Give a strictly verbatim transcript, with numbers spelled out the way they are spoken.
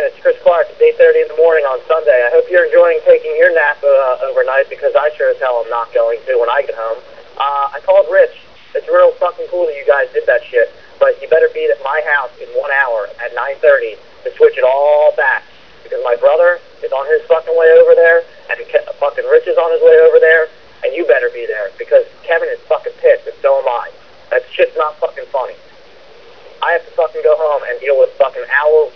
saying, it's Chris Clark. It's eight thirty in the morning on Sunday. I hope you're enjoying taking your nap uh, overnight, because I sure as hell am not going to when I get home. Uh, I called Rich. It's real fucking cool that you guys did that shit, but you better be at my house in one hour at nine thirty to switch it all back, because my brother is on his fucking way over there, and fucking Rich is on his way over there, and you better be there, because Kevin is fucking pissed, and so am I. That shit's not fucking funny. I have to fucking go home and deal with fucking Owl